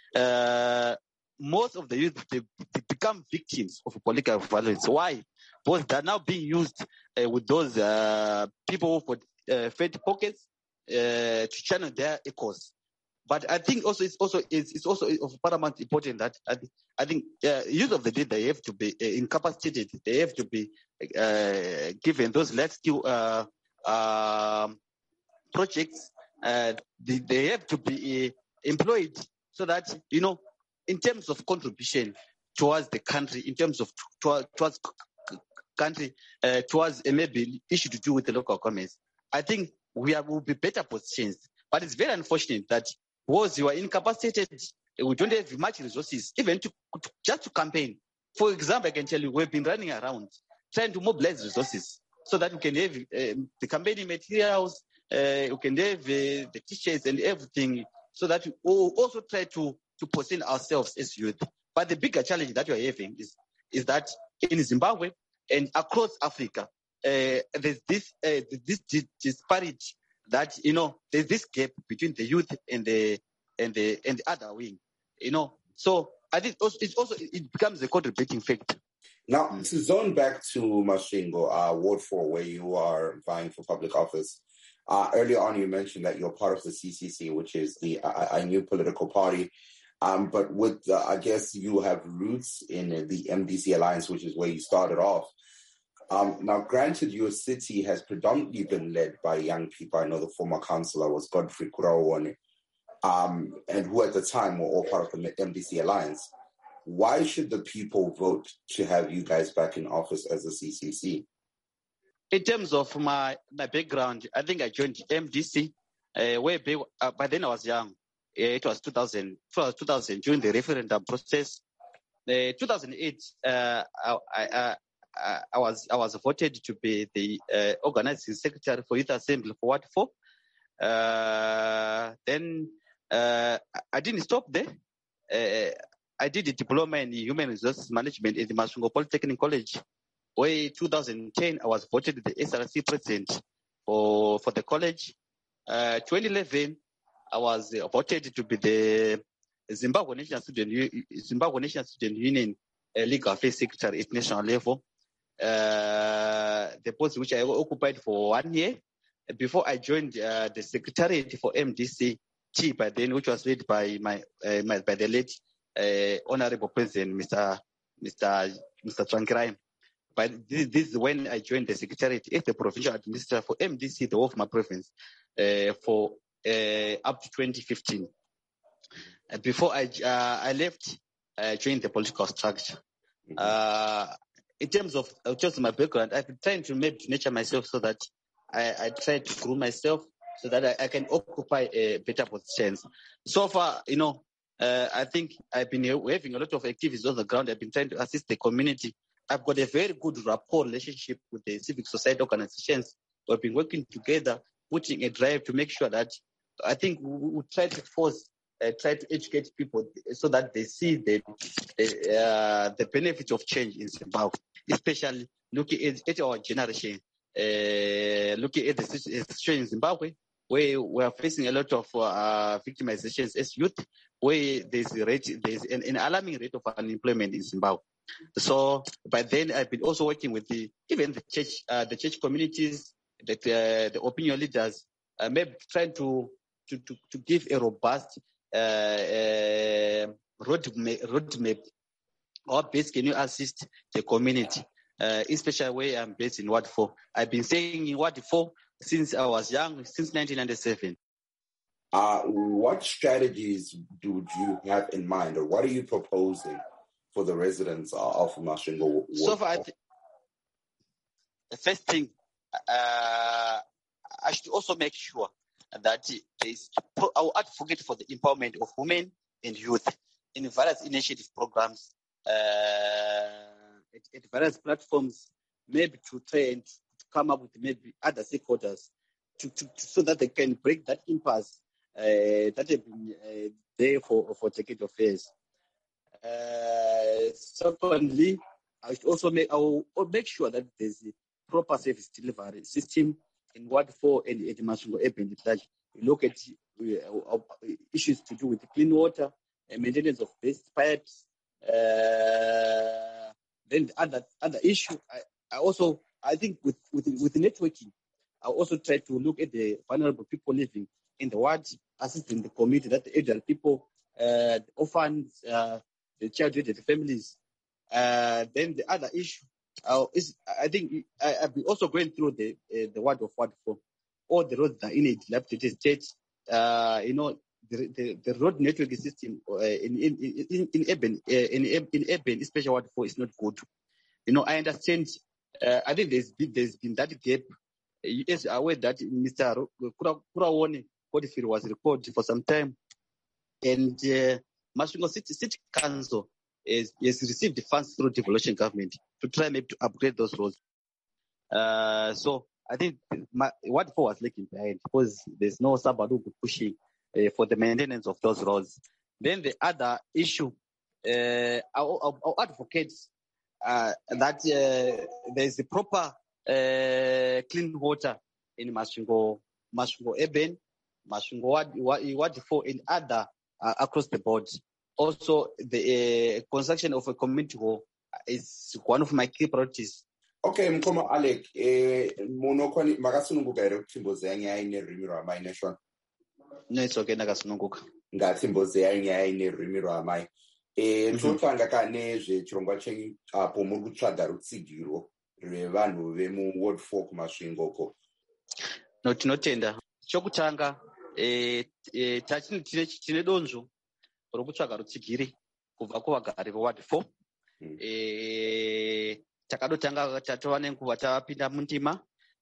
most of the youth they become victims of political violence. Why? Because they're now being used with those people for fed pockets to channel their cause. But I think also it's also of paramount important that I think youth of the day, they have to be incapacitated. They have to be given those life skill projects. They have to be employed so that in terms of contribution towards the country, in terms of towards country, towards maybe issue to do with the local governments, I think will be better positioned. But it's very unfortunate that because you are incapacitated, we don't have much resources, even just to campaign. For example, I can tell you, we've been running around trying to mobilize resources so that we can have the campaigning materials, we can have the t-shirts and everything, so that we also try to position ourselves as youth. But the bigger challenge that we are having is that in Zimbabwe and across Africa, there's this disparity that there's this gap between the youth and the other wing. So I think it becomes a contributing factor. Now, to zone back to Masvingo, Ward 4, where you are vying for public office. Earlier on, you mentioned that you're part of the CCC, which is a new political party. But with, I guess you have roots in the MDC Alliance, which is where you started off. Now, granted, your city has predominantly been led by young people. I know the former councillor was Godfrey Kurawone, and who at the time were all part of the MDC Alliance. Why should the people vote to have you guys back in office as a CCC? In terms of my background, I think I joined MDC way back. By then I was young. It was 2000 during the referendum process. 2008, I was voted to be the organizing secretary for Youth Assembly for Ward 4. Then I didn't stop there. I did a diploma in human resources management at the Masvingo Polytechnic College, where in 2010 I was voted the SRC president for the college. 2011 I was voted to be the Zimbabwe National Student Union Legal Affairs Secretary at national level. The post which I occupied for 1 year before I joined the secretariat for MDCT by then, which was led by by the late Honorable President Mr. Trankirai. But this is when I joined the secretariat as the provincial administrator for MDC, the whole of my province, for up to 2015. Before I left, I joined the political structure. In terms of just my background, I've been trying to maybe nurture myself so that I try to grow myself so that I can occupy better positions. So far, I think I've been having a lot of activities on the ground. I've been trying to assist the community. I've got a very good rapport relationship with the civic society organizations. We've been working together, putting a drive to make sure that I think we try to try to educate people so that they see the benefits of change in Zimbabwe, especially looking at our generation, looking at the situation in Zimbabwe, where we are facing a lot of victimizations as youth, where there's an alarming rate of unemployment in Zimbabwe. So by then, I've been also working with even the church communities, the opinion leaders, maybe trying to give a robust roadmap or based can you assist the community, especially where I'm based in Ward 4. I've been staying in Ward 4 since I was young, since 1997. What strategies do you have in mind, or what are you proposing for the residents of Masvingo? So far, the first thing, I should also make sure that I will advocate for the empowerment of women and youth in various initiative programs, at various platforms, maybe to try and come up with maybe other stakeholders so that they can break that impasse that have been there for decades of years. Secondly, I will make sure that there's a proper service delivery system in Ward 4 and at Masvingo Urban. We look at issues to do with clean water and maintenance of waste pipes. Then the other issue, I think with networking, I also try to look at the vulnerable people living in the ward, assisting the community, that the elderly people, the orphans, the child-raised families. Then the other issue is, I think I've been also going through the ward of Ward 4. All the roads are in a dilapidated state. The road network system in urban, especially Ward 4, is not good. I understand. I think there's been that gap. Yes, aware that Mr. Kurawone Godfrey was recalled for some time, and Masvingo City Council has received the funds through devolution government to try maybe to upgrade those roads. So I think Ward 4 was lagging behind because there's no somebody pushing for the maintenance of those roads. Then the other issue, I'll advocate that there's a proper clean water in Masvingo Urban, Masvingo Ward 4, and other across the board. Also, the construction of a community hall is one of my key priorities. Okay, Mkoma Alec, monokoni makasununguka ere kutimboze yanya ine rimiro amai nation. No, it's okay, nakasununguka. Ngatimboze yanya ine rimiro amai. Totanga kanezve chirongwa chenyu apo muri kutsvaga rutsigiro rwevanhu vemu Ward 4 kuMasvingoko. No, tinotenda. Chokutanga tine donzvo rokutsvaga rutsigiri kubva kuvagari veward 4. Takadotanga tatova nenguva tapinda mundima.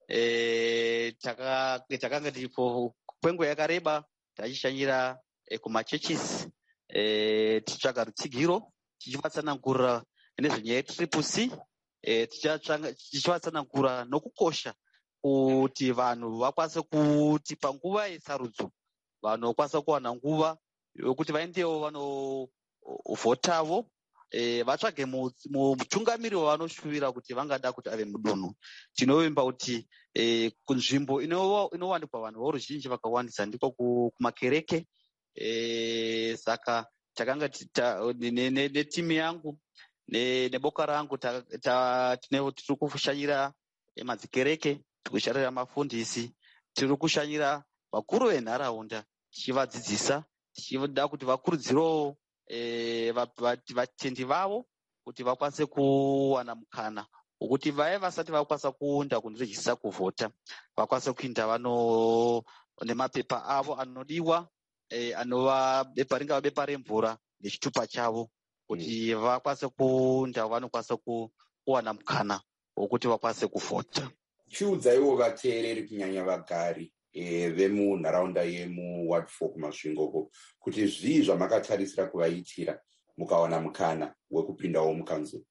Takanga tiripo kwenguva yakareba tachishanyira kumachurches tichitsvaga rutsigiro tichivatsanangurira nezvenyaya yetriple C, tichivatsanangura nokukosha kuti vanhu vakwanise kuti panguva yesarudzo vanhu vakwanisa kuwana nguva yokuti vaendewo vanovhotavo vatsvage mutungamiri wavanoshuvira kuti vangada kuti ave mudunhu. Tinovimba kuti kunzvimbo inowanikwa vanhu voruzhinji vakawandisa ndiko kumakereke. Saka takanga netimu yangu neboka rangu tiri kushanyira madzikereke, tiri kushanyira mafundisi, tiri kushanyira vakuru venharaunda, tichivadzidzisa, tichida kuti vakurudzirewo vatendi vavo kuti vakwanise kuwana mukana wokuti vaye vasati vakwanisa kuunda kundirejisa kuvhota vakwanise kuinda nemapepa avo anodiwa, anova ringava bepa remvura nechitupa chavo, kuti vakwanise kuunda vanokwanisa kuwana mukana wokuti vakwanise kuvhota. Chiudzaiwo vateereri kunyanya vagari vemunharaunda yemuward 4 kumasvingoko kuti zvii zvamakatarisira kuvaitira mukawana mukana wekupindawo mukanzuro.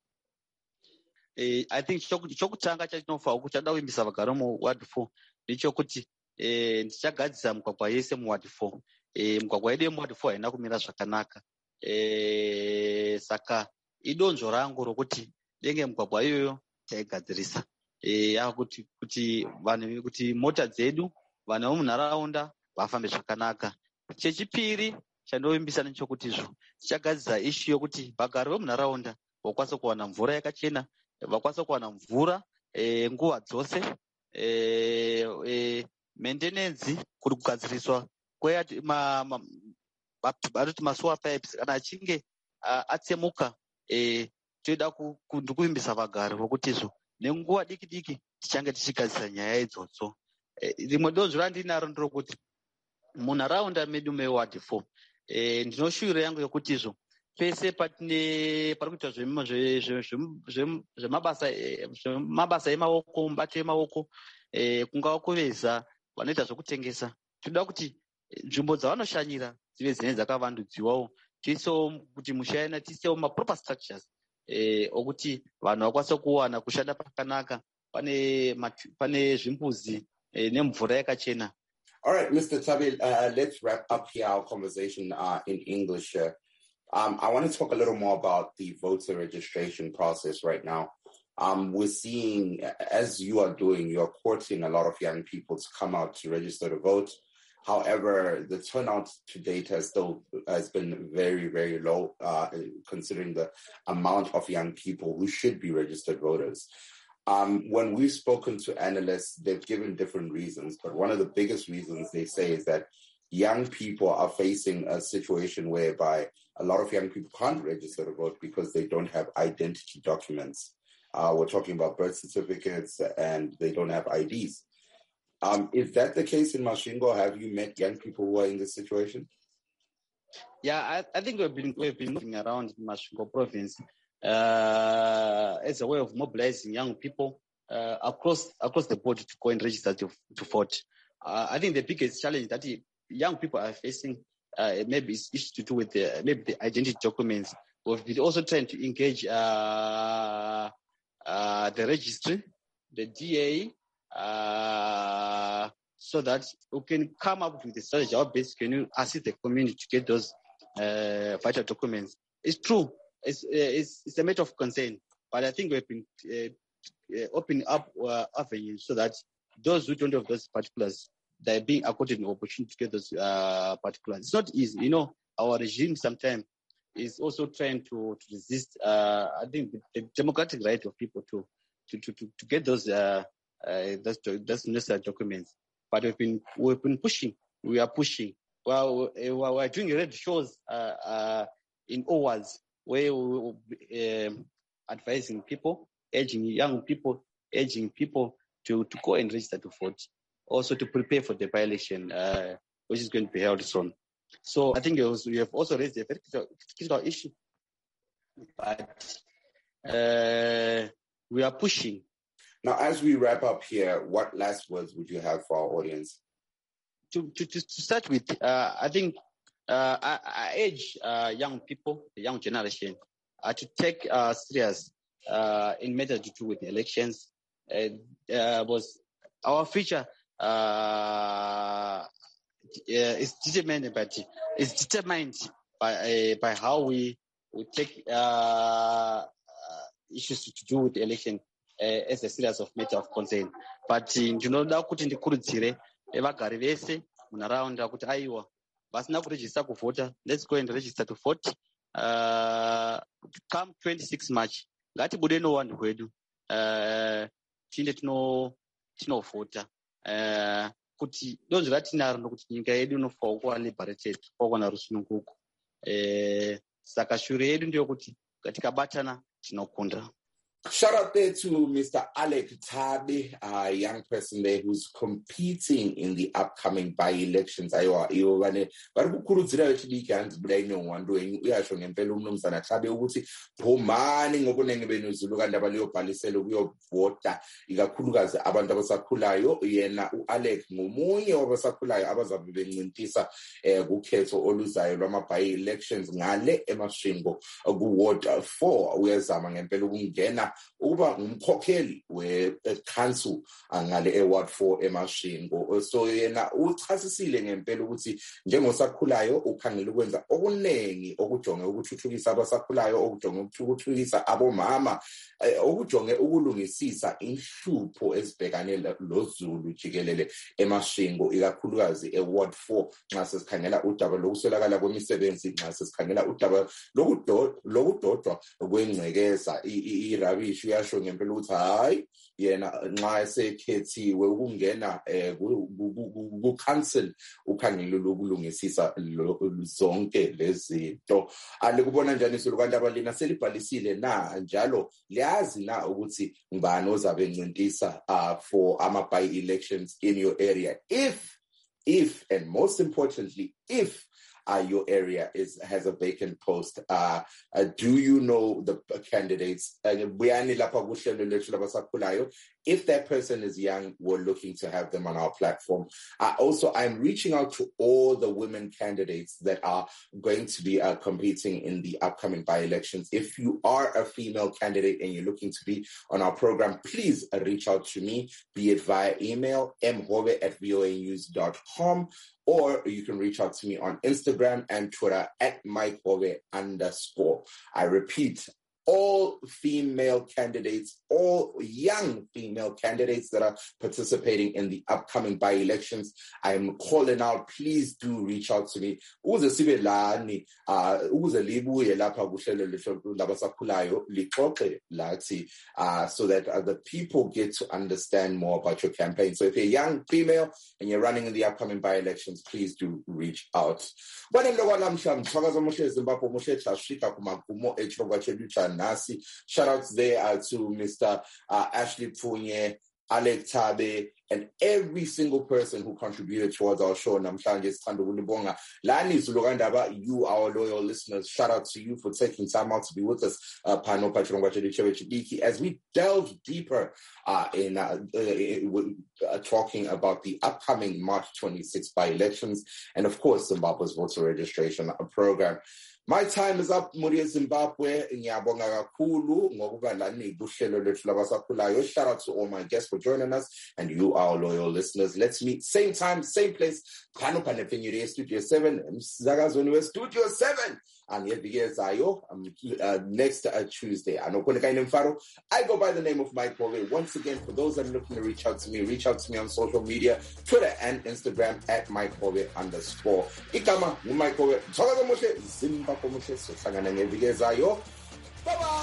I think chokutanga chatinofanira kuti chada kuimbisa vagari muward 4 ndechokuti ndichagadzisa mugwagwa yese muward 4. Mugwagwa yedu yemuward 4 haina kumira zvakanaka. Saka idonzvo rangu rokuti denge mugwagwa iyoyo taigadzirisa kuti mota dzedu vanhu vomunharaunda vafambe zvakanaka. Chechipiri chandovimbisa nechokutizvo tichagadzisa ishu yokuti vagari vemunharaunda vakwanisa kuwana mvura yakachena, vakwanisa kuwana mvura nguva dzose. Maintenance kuri kugadziriswa vanoti masewer pipes kana achinge atsemuka, toda kuvimbisa vagari vokutizvo nenguva diki diki tichange tichigadzisa nyaya idzodzo. Rimwe donzvo randinaro nderokuti munharaunda medu meward 4 ndinoshuviro yangu yokutizvo pese pari kuita zvemabasa emaoko, mubato yemaoko, kungava kuveza, vanoita zvokutengesa, toda kuti nzvimbo dzavanoshanyira dzive dzine dzakavandudziwawo, tiisewo kuti mushayana tiisewo maproper structures okuti vanhu vakwanise kuwana kushanda pakanaka, pane zvimbuzi nemvura yakachena. All right, Mr. Thabile, let's wrap up here our conversation in English. I want to talk a little more about the voter registration process right now. We're seeing, as you are doing, you're courting a lot of young people to come out to register to vote. However, the turnout to date has been very, very low, considering the amount of young people who should be registered voters. When we've spoken to analysts, they've given different reasons, but one of the biggest reasons they say is that young people are facing a situation whereby a lot of young people can't register to vote because they don't have identity documents. We're talking about birth certificates and they don't have IDs. Is that the case in Masvingo? Have you met young people who are in this situation? Yeah, I think we've been moving around in Masvingo province as a way of mobilizing young people across the board to go and register to vote. I think the biggest challenge that young people are facing maybe is to do with maybe the identity documents. We've been also trying to engage the registry, the DA, so that we can come up with a strategy how best can you assist the community to get those vital documents. It's true. It's a matter of concern, but I think we've been opening up avenues so that those who don't have those particulars, they're being accorded an opportunity to get those particulars. It's not easy. You know, our regime sometimes is also trying to resist, I think, the democratic right of people to get those necessary documents. But we've been pushing. We are pushing. Well, we're doing red shows in hours where we will be advising people, urging young people, to go and register to vote. Also to prepare for the by-election, which is going to be held soon. So I think we have also raised a very critical issue. But we are pushing. Now, as we wrap up here, what last words would you have for our audience? To start with, I think I urge young people, the young generation, to take serious in matters to do with the elections. Was our future is determined, but it's determined by how we take issues to do with the election as a serious of matter of concern. But ndinoda kuti ndikurudzire vagari vese munharaunda kuti aiwa vasina kurejista kuvhota, let's go and register to vote. Come 26 March ngatibude nouwandu hwedu tinde tinovhota kuti donzvo ratinaro nokuti nyika yedu inofanwa kuva liberated, kuva narusununguko. Saka shure yedu ndeyokuti tikabatana tinokunda. Shout out there to Mr. Alec Thabe, a young person there who's competing in the upcoming by-elections. Iwo vane vari kukurudzira vechidiki hanzi budai neuwandu wenyu uyasho ngempela umnumzana Thabe ukuthi phumani ngokunenge benu Zulu kandi abaliyobhalisela ukuyovota ikakhulukazi abantu abasakhulayo. Yena uAlec ngomunye wabasakhulayo abazabe bencintisa kukhetho oluzayo lwama-by-elections ngale eMasvingo ku-Ward 4. Uyazama ngempela ukungena ukuba ngumkhokheli we-council ngale e-Ward 4 eMasvingo. So yena uchasisile ngempela ukuthi njengosakhulayo ukhangela ukwenza okuningi okujonge ukuthuthukisa abasakhulayo, okujonge ukuthuthukisa abomama, okujonge ukulungisisa inhlupho ezibhekane loZulu jikelele eMasvingo, ikakhulukazi e-Ward 4 nxa sesikhangela udaba lokuswelakala kwemisebenzi, nxa sesikhangela udaba lokudodwa kwengcekeza irabishi. Uyasho ngempela ukuthi hayi yena nxa esekhethiwe ukungena ku-council ukhangele lokulungisisa zonke lezinto. Alikubona njani isulu kanti abalina selibhalisile na njalo liyazi na ukuthi ngubani ozabe encintisa for ama-by-elections in your area? If and most importantly, if your area has a vacant post, do you know the candidates? If that person is young, we're looking to have them on our platform. Also, I'm reaching out to all the women candidates that are going to be competing in the upcoming by-elections. If you are a female candidate and you're looking to be on our program, please reach out to me, be it via email, mhove@voanews.com, or you can reach out to me on Instagram and Twitter @MikeHove_. I repeat, all female candidates, all young female candidates that are participating in the upcoming by-elections, I'm calling out, please do reach out to me. So that the people get to understand more about your campaign. So if you're a young female and you're running in the upcoming by-elections, please do reach out. Shout outs there to Mr. Ashley Pfunye, Alec Thabe, and every single person who contributed towards our show. You, our loyal listeners, shout out to you for taking time out to be with us as we delve deeper in talking about the upcoming March 26 by-elections and, of course, Zimbabwe's voter registration program. My time is up, Muria Zimbabwe. Shout out to all my guests for joining us and you, our loyal listeners. Let's meet same time, same place. Studio 7. Studio 7. And next Tuesday. I go by the name of Mike Hove. Once again, for those that are looking to reach out to me on social media, Twitter and Instagram @MikeHove_. Ikama, Mike Hove. Bye-bye.